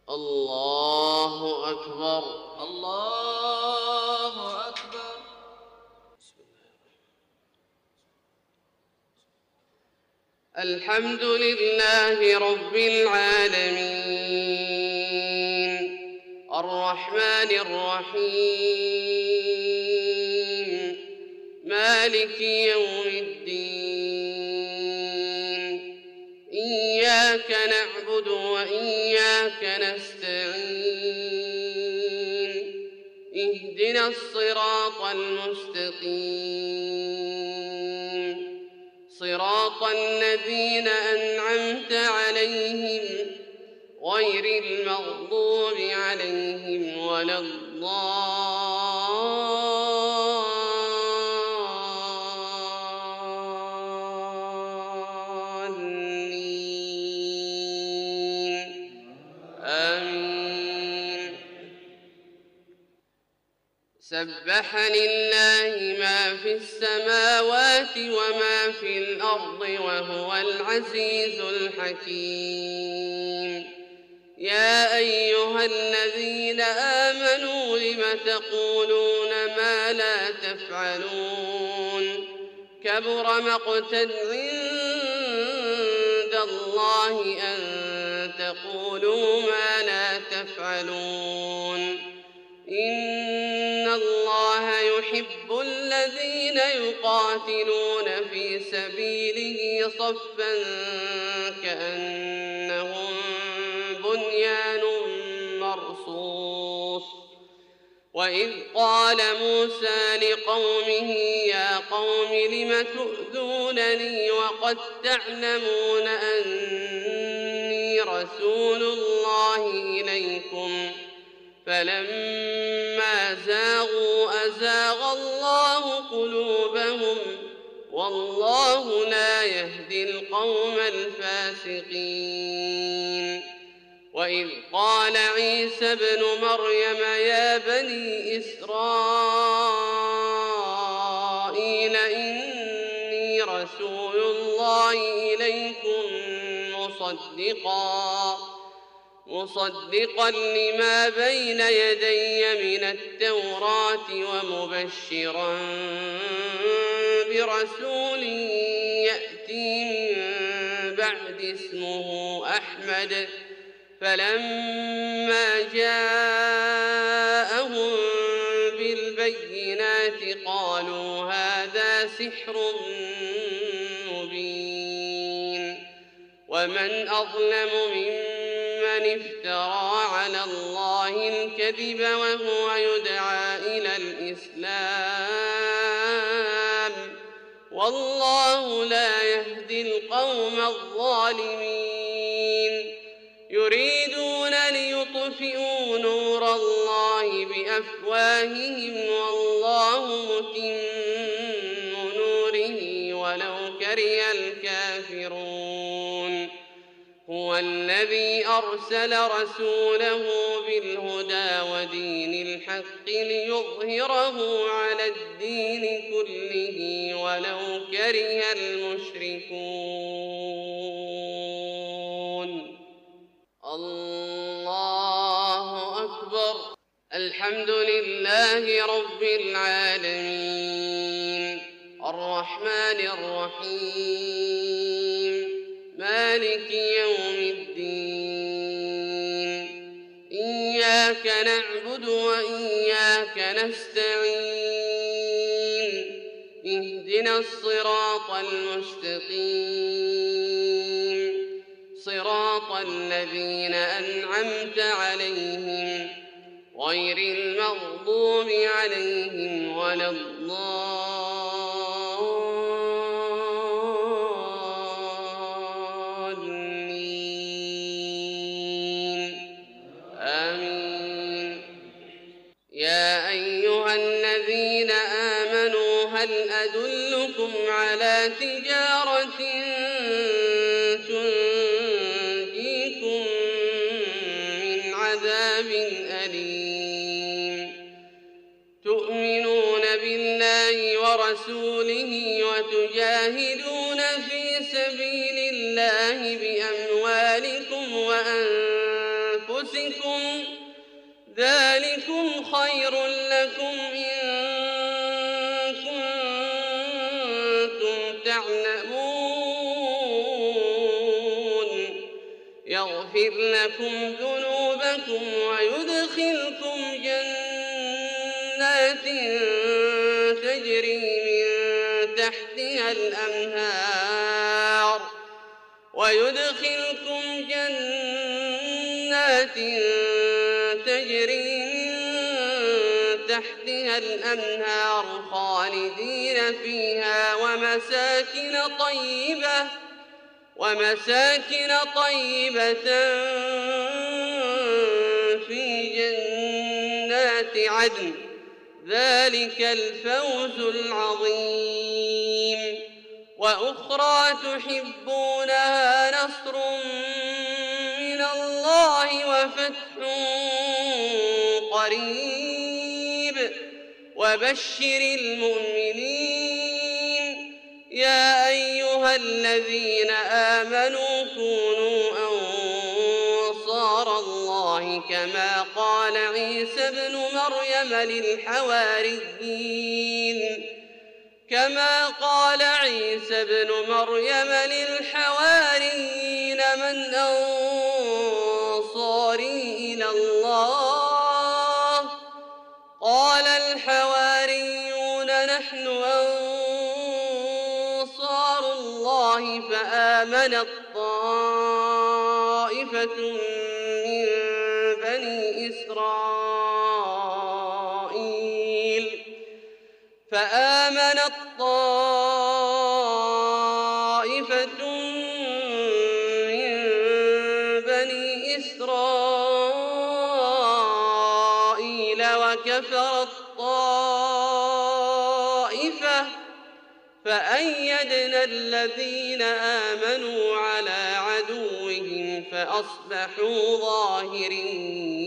الله أكبر. الله أكبر. الحمد لله رب العالمين الرحمن الرحيم مالك يوم الدين إياك نعبد وإياك نستعين اهدنا الصراط المستقيم صراط الذين أنعمت عليهم غير المغضوب عليهم ولا الضالين آمين. سبح لله ما في السماوات وما في الأرض وهو العزيز الحكيم. يا أيها الذين آمنوا لم تقولون ما لا تفعلون كبر مقتا عند الله أن تقولوا ما لا تفعلون إن الله يحب الذين يقاتلون في سبيله صفا كأنهم بنيان مرصوص. وإذ قال موسى لقومه يا قوم لم تؤذونني وقد تعلمون أني رسول الله إليكم فلما زاغوا أزاغ الله قلوبهم والله لا يهدي القوم الفاسقين. وإذ قال عيسى ابن مريم يا بني إسرائيل إني رسول الله إليكم مصدقا لما بين يدي من التوراة ومبشرا برسول يأتي من بعد اسمه أحمد فلما جاءهم بالبينات قالوا هذا سحر مبين. ومن أظلم ممن افترى على الله الكذب وهو يدعى إلى الإسلام والله لا يهدي القوم الظالمين. يريدون ليطفئوا نور الله بأفواههم والله متم نوره ولو كره الكافرون. هو الذي أرسل رسوله بالهدى ودين الحق ليظهره على الدين كله ولو كره المشركون. الله أكبر. الحمد لله رب العالمين الرحمن الرحيم مالك يوم الدين إياك نعبد وإياك نستعين اهدنا الصراط المستقيم صراط الذين أنعمت عليهم غير المغضوب عليهم ولا الضالين آمين. يا أيها الذين آمنوا هل أدلكم على تجارة تنجيكم من عذاب أليم تؤمنون بالله ورسوله وتجاهدون في سبيل الله بأموالكم وأنفسكم أنفسكم ذلكم خير لكم إن كنتم تعلمون يغفر لكم ذنوبكم ويدخلكم جنات تجري من تحتها الأنهار خالدين فيها ومساكن طيبة في جنات عدن ذلك الفوز العظيم وأخرى تحبونها نصر من الله وفتح قريب وبشر المؤمنين يا أيها الذين آمنوا كونوا أنصار الله كما قال عيسى ابن مريم للحواريين من أنصاري إلى الله قال الحواريون نحن أنصار الله فآمنت طائفة من بني إسرائيل وكفرت طائفة فأيدنا الذين آمنوا على عدوهم فأصبحوا ظاهرين